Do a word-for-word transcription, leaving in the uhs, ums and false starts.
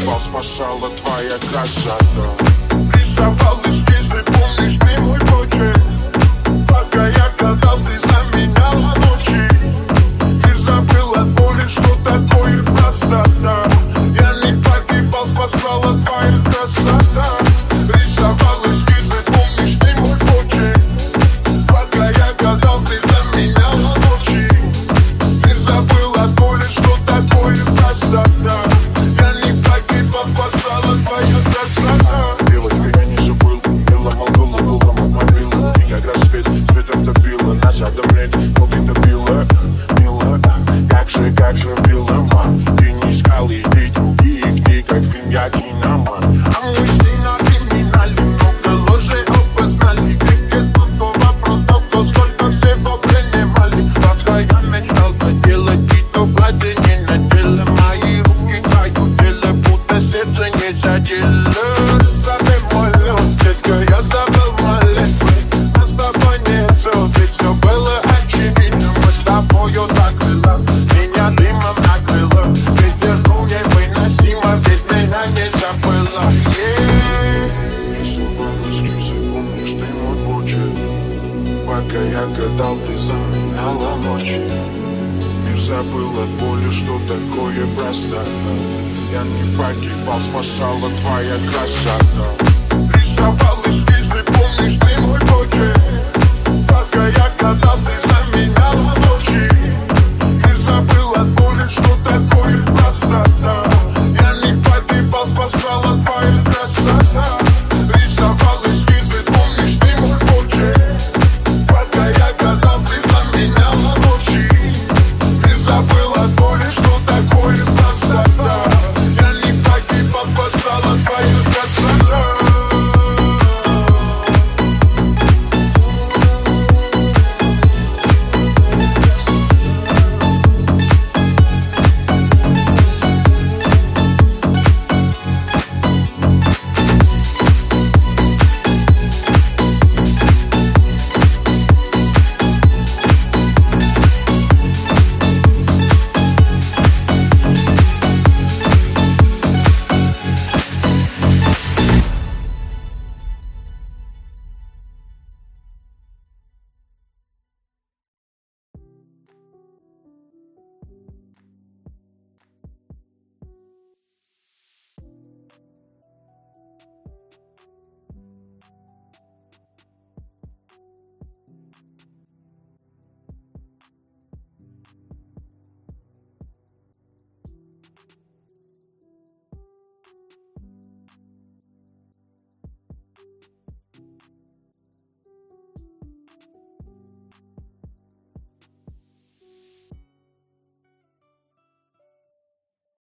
погибал, спасала твоя красота. Рисовал эскизы, помнишь ты мой почерк? Пока я гадал, ты заменяла ночи. Не забыл от боли, что такое простота. Я не погибал, спасала твоя красота. Рисовал эскизы, помнишь ты мой почерк? Пока я гадал, ты заменяла ночи. Не забыл от боли, что такое простота. Я не погибал, спасала твоя красота. Девочка, я не забыл, мило молчала, волна мобила. И как рассвет светом добила, нас одомлеть, но ты добила, мила. Как же, как же била, ма. Ты не искал и ты других, ты как фильм, я кинома. А мы с ней на криминале, много ложи опознали. Как из блоков вопросов, то сколько всего принимали. Пока я мечтал поделать, и то глади не надела. Мои руки тают дело, будто сердце не задело. Расстави мой лед, детка, я забыл молитвы. А с тобой нет ссор, ведь все было очевидно. Мы с тобою так было, меня дымом накрыло. Ветер дул невыносимо, ведь меня не забыла. Рисовал эскизы, помнишь ты мой почерк? Пока я гадал, ты заменяла ночи. Мир забыл от боли, что такое простота. Я не погибал, спасала твоя красота. Рисовал эскизы, помнишь ты мой почерк? Пока я гадал, ты